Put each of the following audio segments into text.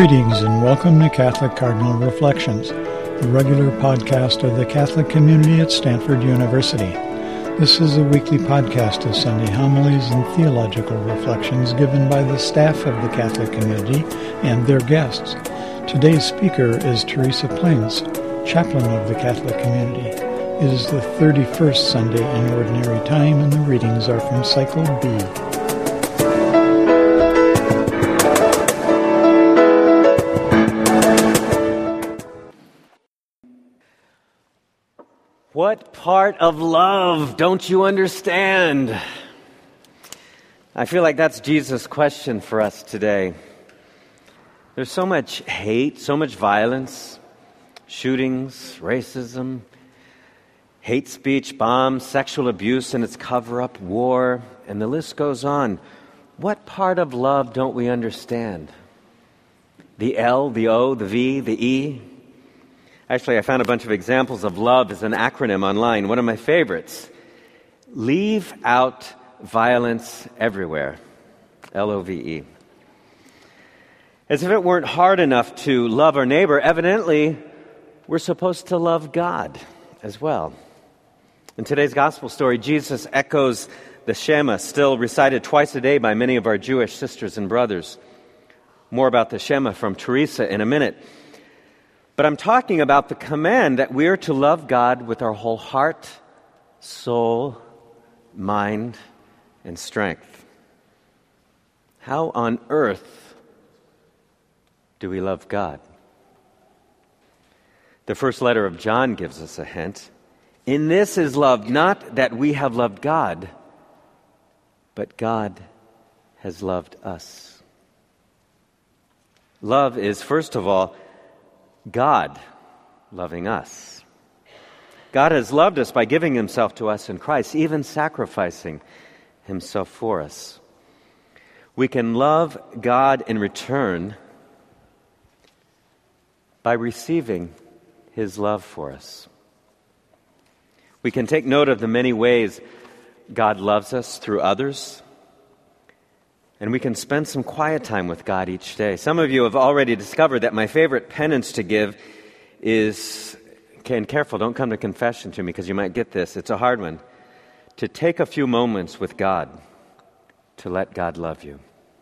Greetings and welcome to Catholic Cardinal Reflections, the regular podcast of the Catholic community at Stanford University. This is a weekly podcast of Sunday homilies and theological reflections given by the staff of the Catholic community and their guests. Today's speaker is Teresa Plains, chaplain of the Catholic community. It is the 31st Sunday in Ordinary Time, and the readings are from Cycle B. What part of love don't you understand? I feel like that's Jesus' question for us today. There's so much hate, so much violence, shootings, racism, hate speech, bombs, sexual abuse and its cover-up, war, and the list goes on. What part of love don't we understand? The L, the O, the V, the E? Actually, I found a bunch of examples of love as an acronym online. One of my favorites, leave out violence everywhere, LOVE. As if it weren't hard enough to love our neighbor, evidently we're supposed to love God as well. In today's gospel story, Jesus echoes the Shema, still recited twice a day by many of our Jewish sisters and brothers. More about the Shema from Teresa in a minute. But I'm talking about the command that we're to love God with our whole heart, soul, mind, and strength. How on earth do we love God? The first letter of John gives us a hint. In this is love, not that we have loved God, but God has loved us. Love is, first of all, God loving us. God has loved us by giving himself to us in Christ, even sacrificing himself for us. We can love God in return by receiving his love for us. We can take note of the many ways God loves us through others, and we can spend some quiet time with God each day. Some of you have already discovered that my favorite penance to give is, and careful, don't come to confession to me because you might get this, it's a hard one, to take a few moments with God, to let God love you.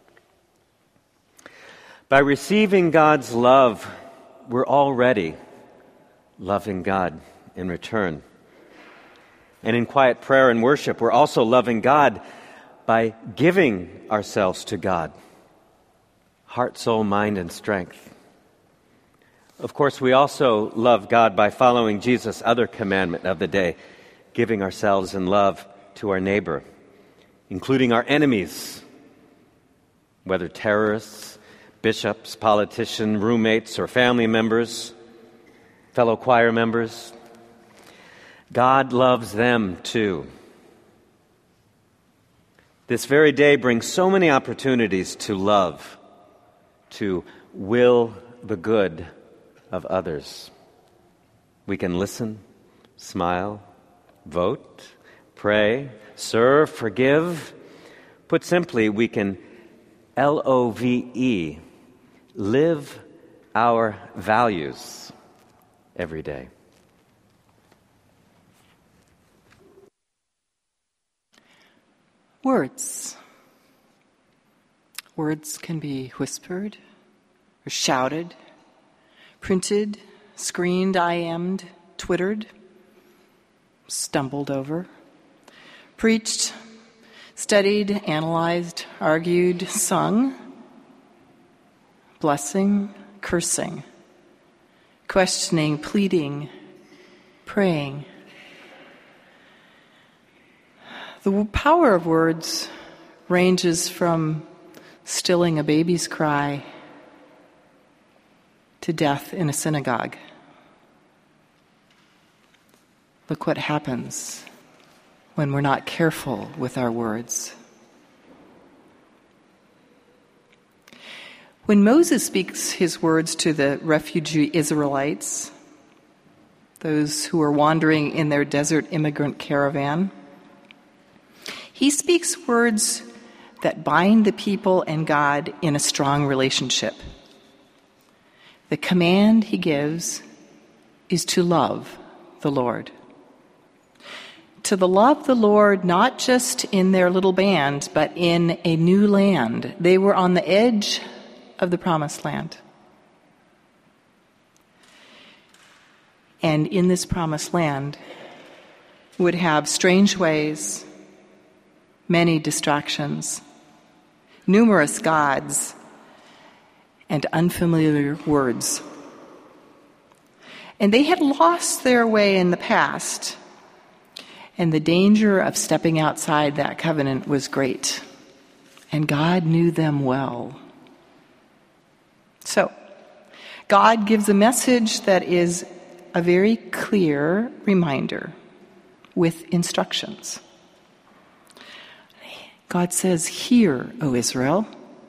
By receiving God's love, we're already loving God in return. And in quiet prayer and worship, we're also loving God by giving ourselves to God, heart, soul, mind, and strength. Of course, we also love God by following Jesus' other commandment of the day, giving ourselves in love to our neighbor, including our enemies, whether terrorists, bishops, politicians, roommates, or family members, fellow choir members. God loves them too. This very day brings so many opportunities to love, to will the good of others. We can listen, smile, vote, pray, serve, forgive. Put simply, we can LOVE, live our values every day. Words. Words can be whispered or shouted, printed, screened, IM'd, twittered, stumbled over, preached, studied, analyzed, argued, sung, blessing, cursing, questioning, pleading, praying. The power of words ranges from stilling a baby's cry to death in a synagogue. Look what happens when we're not careful with our words. When Moses speaks his words to the refugee Israelites, those who are wandering in their desert immigrant caravan, he speaks words that bind the people and God in a strong relationship. The command he gives is to love the Lord. To love the Lord not just in their little band, but in a new land. They were on the edge of the promised land. And in this promised land would have strange ways, many distractions, numerous gods, and unfamiliar words. And they had lost their way in the past, and the danger of stepping outside that covenant was great. And God knew them well. So, God gives a message that is a very clear reminder with instructions. God says, "Hear, O Israel,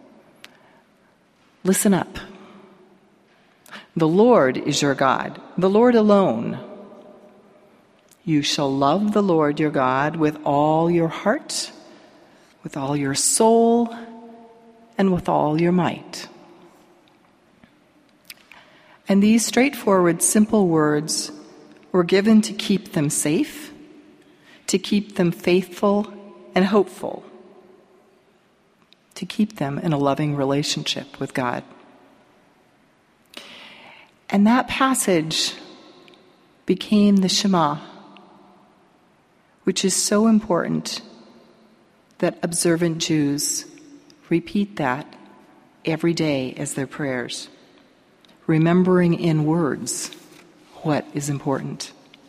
listen up. The Lord is your God, the Lord alone. You shall love the Lord your God with all your heart, with all your soul, and with all your might." And these straightforward, simple words were given to keep them safe, to keep them faithful and hopeful, to keep them in a loving relationship with God. And that passage became the Shema, which is so important that observant Jews repeat that every day as their prayers, remembering in words what is important.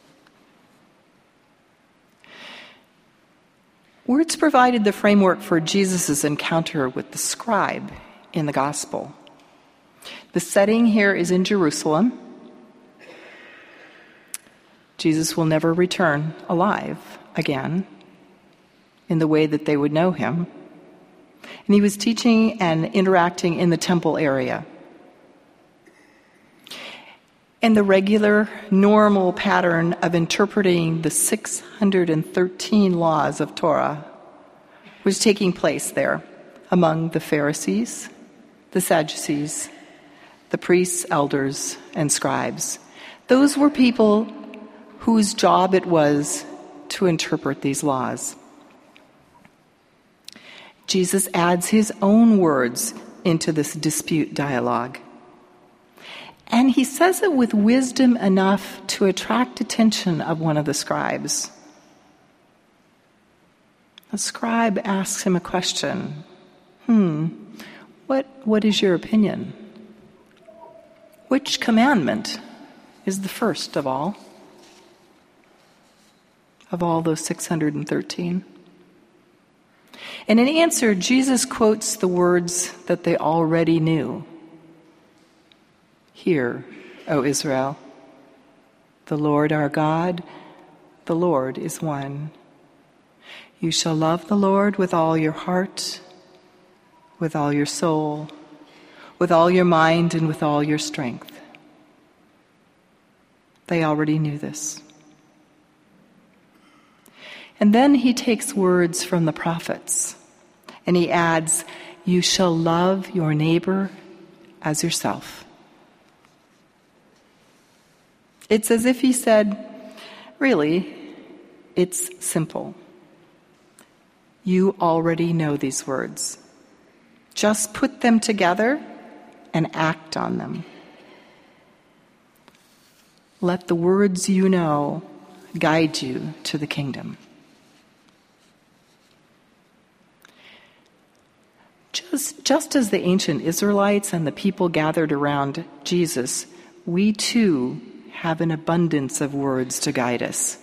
Words provided the framework for Jesus' encounter with the scribe in the gospel. The setting here is in Jerusalem. Jesus will never return alive again in the way that they would know him. And he was teaching and interacting in the temple area. And the regular, normal pattern of interpreting the 613 laws of Torah was taking place there among the Pharisees, the Sadducees, the priests, elders, and scribes. Those were people whose job it was to interpret these laws. Jesus adds his own words into this dispute dialogue. And he says it with wisdom enough to attract attention of one of the scribes. The scribe asks him a question. What is your opinion? Which commandment is the first of all those 613? And in answer, Jesus quotes the words that they already knew. "Hear, O Israel, the Lord our God, the Lord is one. You shall love the Lord with all your heart, with all your soul, with all your mind, and with all your strength." They already knew this. And then he takes words from the prophets, and he adds, "You shall love your neighbor as yourself." It's as if he said, really, it's simple. You already know these words. Just put them together and act on them. Let the words you know guide you to the kingdom. Just as the ancient Israelites and the people gathered around Jesus, we too have an abundance of words to guide us.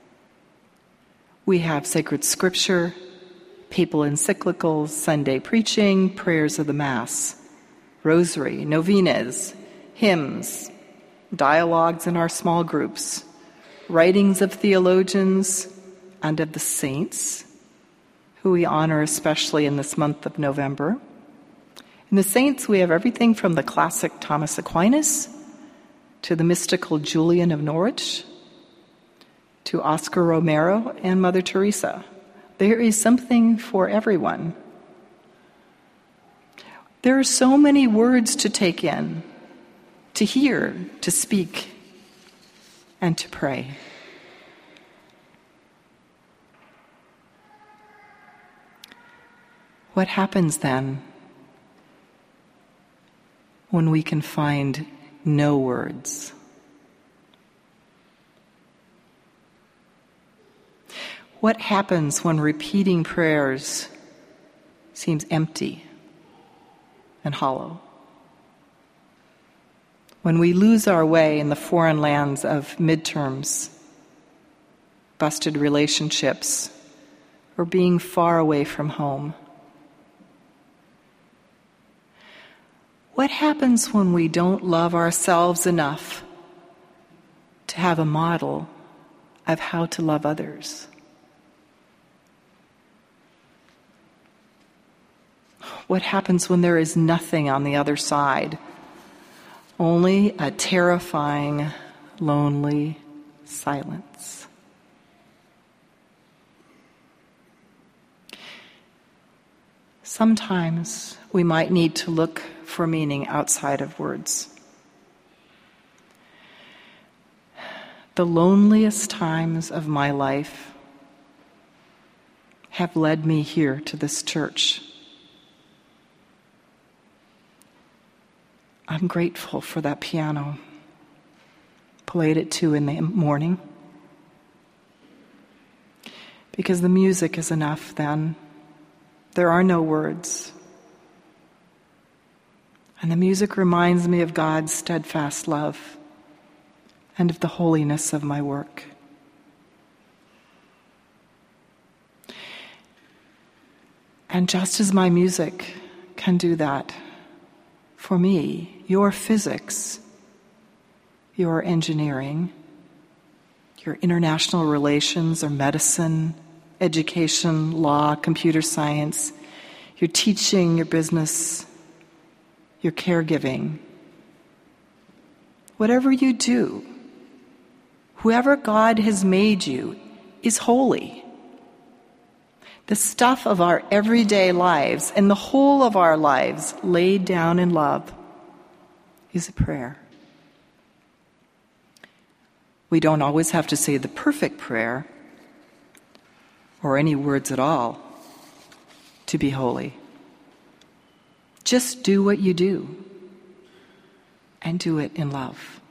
We have sacred scripture, papal encyclicals, Sunday preaching, prayers of the Mass, rosary, novenas, hymns, dialogues in our small groups, writings of theologians and of the saints, who we honor especially in this month of November. In the saints, we have everything from the classic Thomas Aquinas to the mystical Julian of Norwich, to Oscar Romero and Mother Teresa. There is something for everyone. There are so many words to take in, to hear, to speak, and to pray. What happens then when we can find no words? What happens when repeating prayers seems empty and hollow? When we lose our way in the foreign lands of midterms, busted relationships, or being far away from home? What happens when we don't love ourselves enough to have a model of how to love others? What happens when there is nothing on the other side? Only a terrifying, lonely silence. Sometimes we might need to look for meaning outside of words. The loneliest times of my life have led me here to this church. I'm grateful for that piano. Played at 2 in the morning. Because the music is enough then. There are no words. And the music reminds me of God's steadfast love and of the holiness of my work. And just as my music can do that, for me, your physics, your engineering, your international relations or medicine, education, law, computer science, your teaching, your business, your caregiving, whatever you do, whoever God has made you is holy. The stuff of our everyday lives and the whole of our lives laid down in love is a prayer. We don't always have to say the perfect prayer or any words at all to be holy. Just do what you do and do it in love.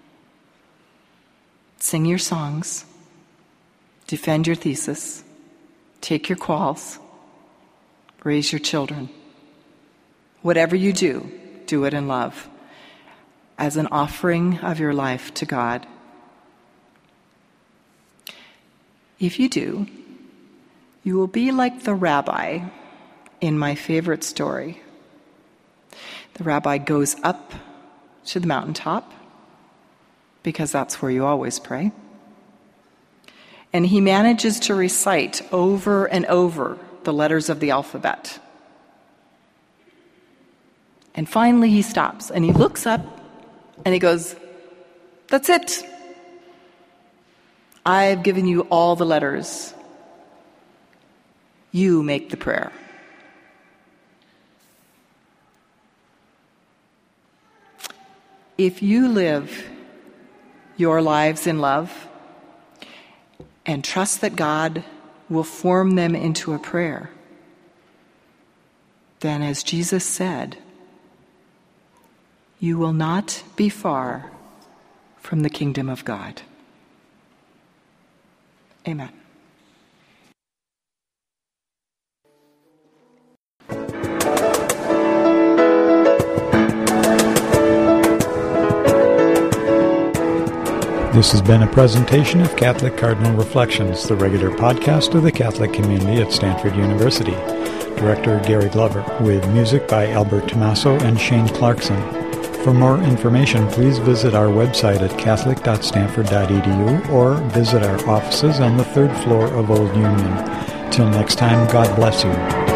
Sing your songs, defend your thesis, take your quals, raise your children. Whatever you do, do it in love, as an offering of your life to God. If you do, you will be like the rabbi in my favorite story. The rabbi goes up to the mountaintop, because that's where you always pray. And he manages to recite over and over the letters of the alphabet. And finally he stops and he looks up and he goes, "That's it. I've given you all the letters. You make the prayer." If you live your lives in love and trust that God will form them into a prayer, then, as Jesus said, you will not be far from the kingdom of God. Amen. This has been a presentation of Catholic Cardinal Reflections, the regular podcast of the Catholic community at Stanford University. Director Gary Glover, with music by Albert Tommaso and Shane Clarkson. For more information, please visit our website at catholic.stanford.edu or visit our offices on the 3rd floor of Old Union. Till next time, God bless you.